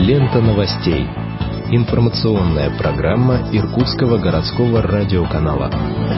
Лента новостей. Информационная программа Иркутского городского радиоканала.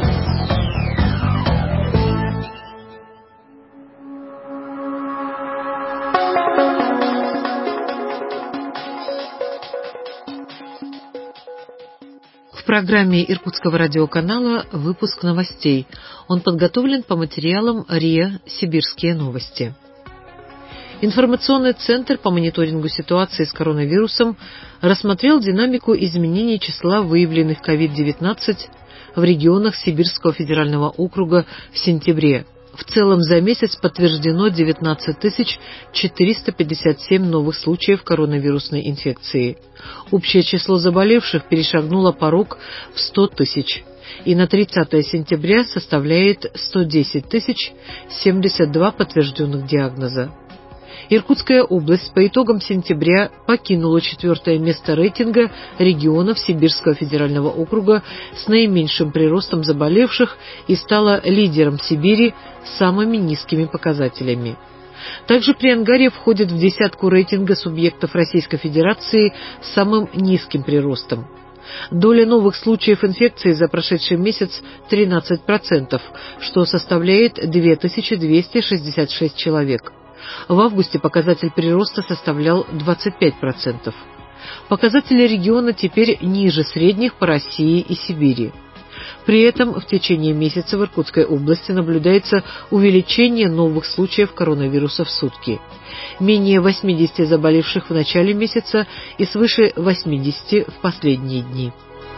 В программе Иркутского радиоканала выпуск новостей. Он подготовлен по материалам РИА «Сибирские новости». Информационный центр по мониторингу ситуации с коронавирусом рассмотрел динамику изменений числа выявленных COVID-19 в регионах Сибирского федерального округа в сентябре. В целом за месяц подтверждено 19 457 новых случаев коронавирусной инфекции. Общее число заболевших перешагнуло порог в 100 тысяч и на 30 сентября составляет 110 072 подтвержденных диагноза. Иркутская область по итогам сентября покинула 4-е место рейтинга регионов Сибирского федерального округа с наименьшим приростом заболевших и стала лидером Сибири с самыми низкими показателями. Также Приангарье входит в десятку рейтинга субъектов Российской Федерации с самым низким приростом. Доля новых случаев инфекции за прошедший месяц 13%, что составляет 2266 человек. В августе показатель прироста составлял 25%. Показатели региона теперь ниже средних по России и Сибири. При этом в течение месяца в Иркутской области наблюдается увеличение новых случаев коронавируса в сутки. Менее 80 заболевших в начале месяца и свыше 80 в последние дни.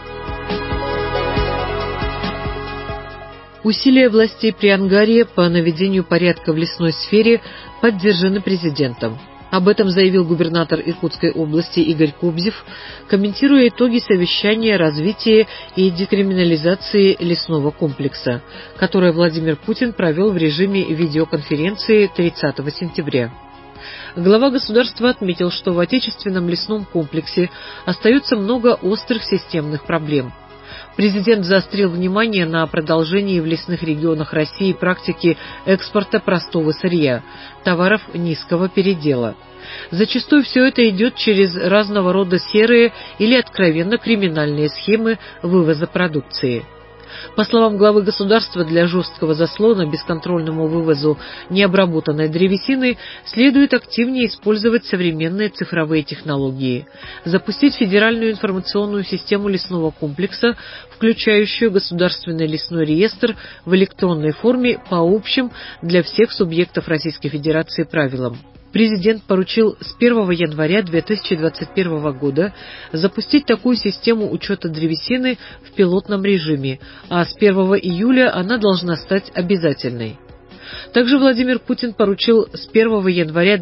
Усилия властей Приангарья по наведению порядка в лесной сфере поддержаны президентом. Об этом заявил губернатор Иркутской области Игорь Кобзев, комментируя итоги совещания развития и декриминализации лесного комплекса, которое Владимир Путин провел в режиме видеоконференции 30 сентября. Глава государства отметил, что в отечественном лесном комплексе остается много острых системных проблем. Президент заострил внимание на продолжении в лесных регионах России практики экспорта простого сырья, товаров низкого передела. Зачастую все это идет через разного рода серые или откровенно криминальные схемы вывоза продукции. По словам главы государства, для жесткого заслона бесконтрольному вывозу необработанной древесины следует активнее использовать современные цифровые технологии, запустить федеральную информационную систему лесного комплекса, включающую государственный лесной реестр в электронной форме по общим для всех субъектов Российской Федерации правилам. Президент поручил с 1 января 2021 года запустить такую систему учета древесины в пилотном режиме, а с 1 июля она должна стать обязательной. Также Владимир Путин поручил с 1 января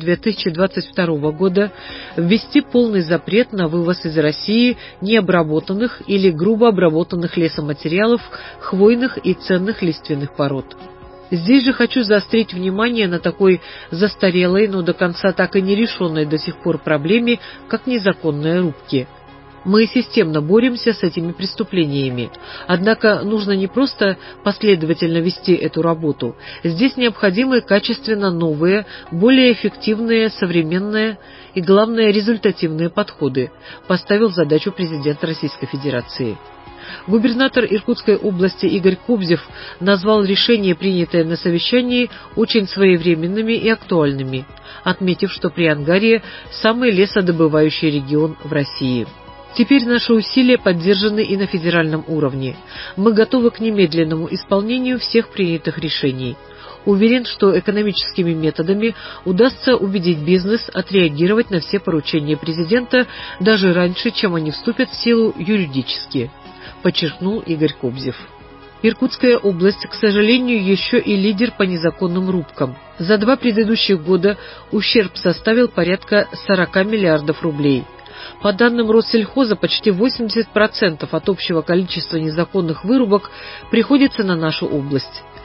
2022 года ввести полный запрет на вывоз из России необработанных или грубо обработанных лесоматериалов, хвойных и ценных лиственных пород. Здесь же хочу заострить внимание на такой застарелой, но до конца так и не решенной до сих пор проблеме, как незаконные рубки. Мы системно боремся с этими преступлениями. Однако нужно не просто последовательно вести эту работу. Здесь необходимы качественно новые, более эффективные, современные и, главное, результативные подходы, поставил задачу президент Российской Федерации. Губернатор Иркутской области Игорь Кобзев назвал решения, принятые на совещании, очень своевременными и актуальными, отметив, что Приангарье – самый лесодобывающий регион в России. Теперь наши усилия поддержаны и на федеральном уровне. Мы готовы к немедленному исполнению всех принятых решений. Уверен, что экономическими методами удастся убедить бизнес отреагировать на все поручения президента даже раньше, чем они вступят в силу юридически, подчеркнул Игорь Кобзев. Иркутская область, к сожалению, еще и лидер по незаконным рубкам. За 2 предыдущих года ущерб составил порядка 40 миллиардов рублей. По данным Россельхоза, почти 80% от общего количества незаконных вырубок приходится на нашу область.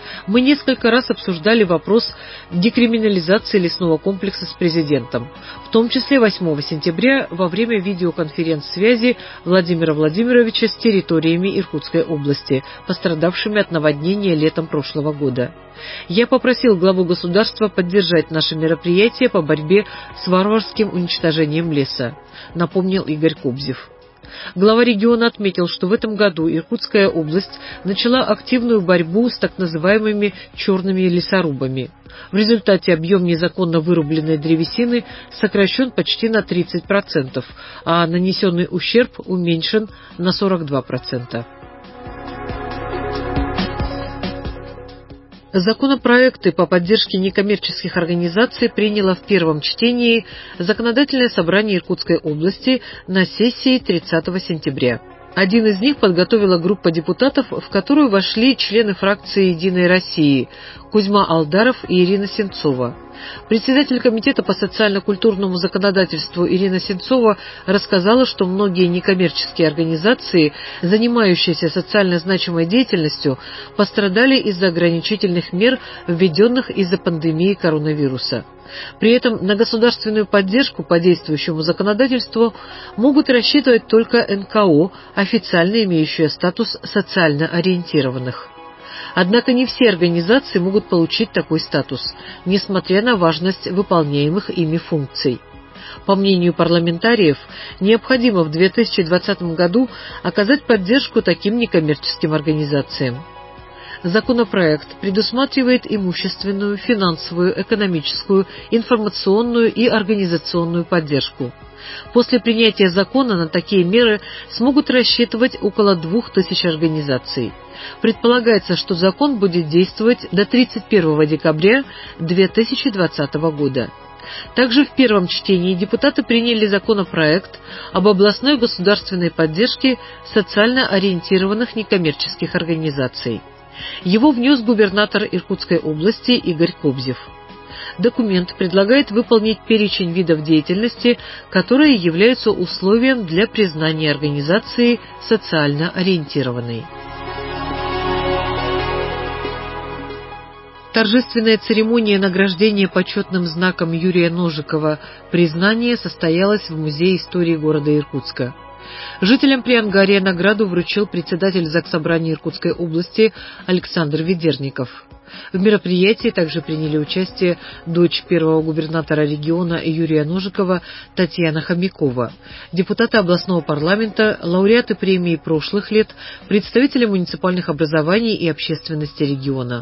Мы несколько раз обсуждали вопрос декриминализации лесного комплекса с президентом, в том числе 8 сентября во время видеоконференц-связи Владимира Владимировича с территориями Иркутской области, пострадавшими от наводнения летом прошлого года. Я попросил главу государства поддержать наши мероприятия по борьбе с варварским уничтожением леса, напомнил Игорь Кобзев. Глава региона отметил, что в этом году Иркутская область начала активную борьбу с так называемыми черными лесорубами. В результате объем незаконно вырубленной древесины сокращен почти на 30%, а нанесенный ущерб уменьшен на 42%. Законопроекты по поддержке некоммерческих организаций приняло в первом чтении Законодательное собрание Иркутской области на сессии 30 сентября. Один из них подготовила группа депутатов, в которую вошли члены фракции «Единой России» Кузьма Алдаров и Ирина Сенцова. Председатель комитета по социально-культурному законодательству Ирина Сенцова рассказала, что многие некоммерческие организации, занимающиеся социально значимой деятельностью, пострадали из-за ограничительных мер, введенных из-за пандемии коронавируса. При этом на государственную поддержку по действующему законодательству могут рассчитывать только НКО, официально имеющие статус социально ориентированных. Однако не все организации могут получить такой статус, несмотря на важность выполняемых ими функций. По мнению парламентариев, необходимо в 2020 году оказать поддержку таким некоммерческим организациям. Законопроект предусматривает имущественную, финансовую, экономическую, информационную и организационную поддержку. После принятия закона на такие меры смогут рассчитывать около 2000 организаций. Предполагается, что закон будет действовать до 31 декабря 2020 года. Также в первом чтении депутаты приняли законопроект об областной государственной поддержке социально ориентированных некоммерческих организаций. Его внес губернатор Иркутской области Игорь Кобзев. Документ предлагает выполнить перечень видов деятельности, которые являются условием для признания организации социально ориентированной. Торжественная церемония награждения почетным знаком Юрия Ножикова «Признание» состоялась в Музее истории города Иркутска. Жителям Приангария награду вручил председатель Заксобрания Иркутской области Александр Ведерников. В мероприятии также приняли участие дочь первого губернатора региона Юрия Ножикова Татьяна Хомякова, депутаты областного парламента, лауреаты премии прошлых лет, представители муниципальных образований и общественности региона.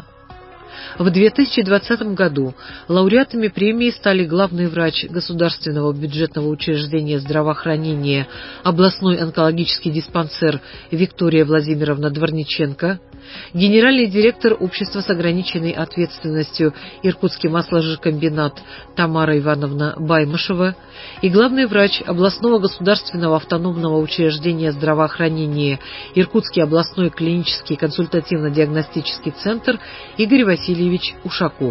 В 2020 году лауреатами премии стали главный врач Государственного бюджетного учреждения здравоохранения областной онкологический диспансер Виктория Владимировна Дворниченко, генеральный директор общества с ограниченной ответственностью Иркутский масложиркомбинат Тамара Ивановна Баймышева и главный врач областного государственного автономного учреждения здравоохранения Иркутский областной клинический консультативно-диагностический центр Игорь Васильевич Ушаков.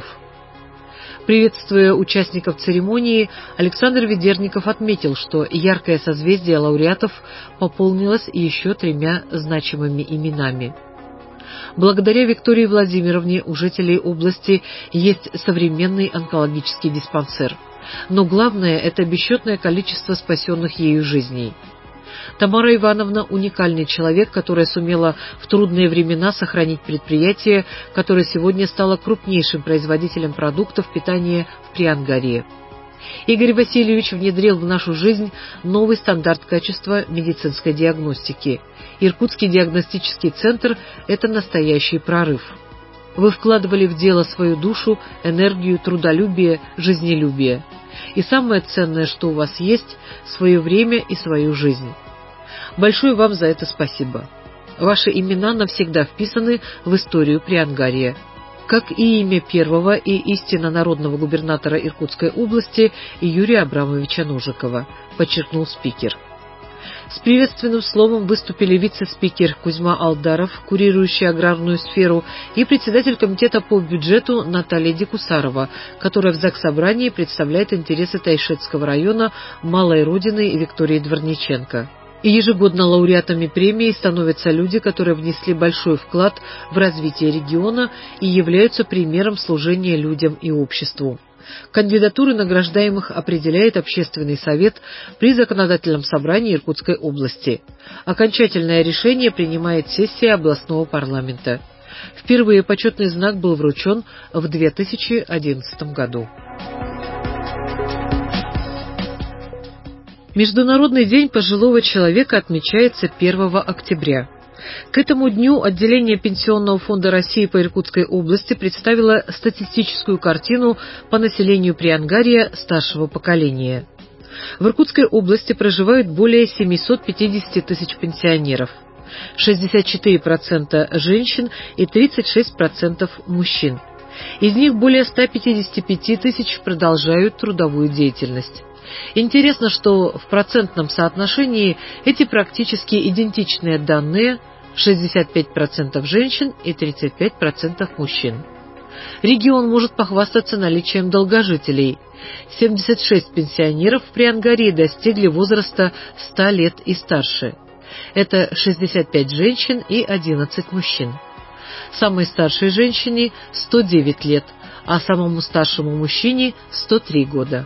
Приветствуя участников церемонии, Александр Ведерников отметил, что яркое созвездие лауреатов пополнилось еще 3 значимыми именами. Благодаря Виктории Владимировне у жителей области есть современный онкологический диспансер. Но главное – это бесчетное количество спасенных ею жизней. Тамара Ивановна – уникальный человек, которая сумела в трудные времена сохранить предприятие, которое сегодня стало крупнейшим производителем продуктов питания в Приангарии. Игорь Васильевич внедрил в нашу жизнь новый стандарт качества медицинской диагностики. Иркутский диагностический центр – это настоящий прорыв. Вы вкладывали в дело свою душу, энергию, трудолюбие, жизнелюбие. И самое ценное, что у вас есть – свое время и свою жизнь. Большое вам за это спасибо. Ваши имена навсегда вписаны в историю Приангария, как и имя первого и истинно народного губернатора Иркутской области Юрия Абрамовича Ножикова, подчеркнул спикер. С приветственным словом выступили вице-спикер Кузьма Алдаров, курирующий аграрную сферу, и председатель комитета по бюджету Наталья Дикусарова, которая в Заксобрании представляет интересы Тайшетского района Малой Родины Виктории Дворниченко. И ежегодно лауреатами премии становятся люди, которые внесли большой вклад в развитие региона и являются примером служения людям и обществу. Кандидатуры награждаемых определяет Общественный совет при Законодательном собрании Иркутской области. Окончательное решение принимает сессия областного парламента. Впервые почетный знак был вручен в 2011 году. Международный день пожилого человека отмечается 1 октября. К этому дню отделение Пенсионного фонда России по Иркутской области представило статистическую картину по населению Приангарья старшего поколения. В Иркутской области проживают более 750 тысяч пенсионеров, 64% женщин и 36% мужчин. Из них более 155 тысяч продолжают трудовую деятельность. Интересно, что в процентном соотношении эти практически идентичные данные – 65% женщин и 35% мужчин. Регион может похвастаться наличием долгожителей. 76 пенсионеров в Приангарье достигли возраста 100 лет и старше. Это 65 женщин и 11 мужчин. Самой старшей женщине 109 лет, а самому старшему мужчине 103 года.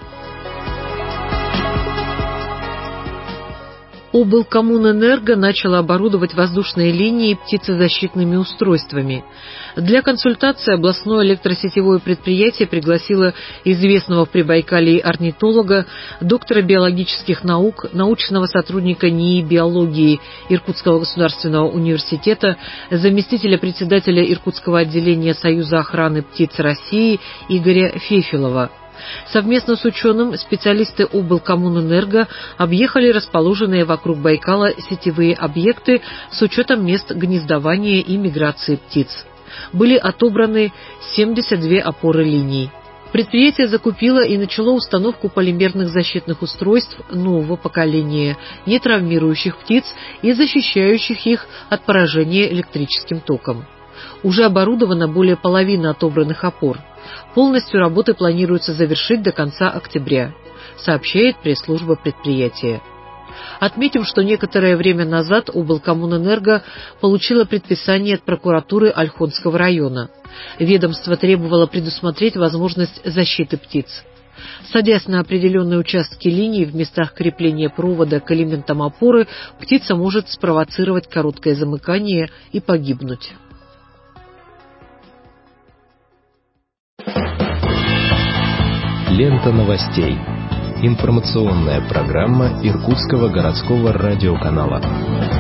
Облкоммунэнерго начала оборудовать воздушные линии птицезащитными устройствами. Для консультации областное электросетевое предприятие пригласило известного в Прибайкалье орнитолога, доктора биологических наук, научного сотрудника НИИ биологии Иркутского государственного университета, заместителя председателя Иркутского отделения Союза охраны птиц России Игоря Фефелова. Совместно с ученым специалисты облкоммунэнерго объехали расположенные вокруг Байкала сетевые объекты с учетом мест гнездования и миграции птиц. Были отобраны 72 опоры линий. Предприятие закупило и начало установку полимерных защитных устройств нового поколения, не травмирующих птиц и защищающих их от поражения электрическим током. Уже оборудовано более половины отобранных опор. Полностью работы планируется завершить до конца октября, сообщает пресс-служба предприятия. Отметим, что некоторое время назад облкоммунэнерго получило предписание от прокуратуры Ольхонского района. Ведомство требовало предусмотреть возможность защиты птиц. Садясь на определенные участки линий в местах крепления провода к элементам опоры, птица может спровоцировать короткое замыкание и погибнуть. Лента новостей. Информационная программа Иркутского городского радиоканала.